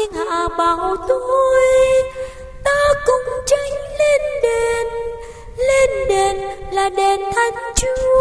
thiên hạ bảo tôi, ta cùng tranh lên đền là đền Thánh Chúa.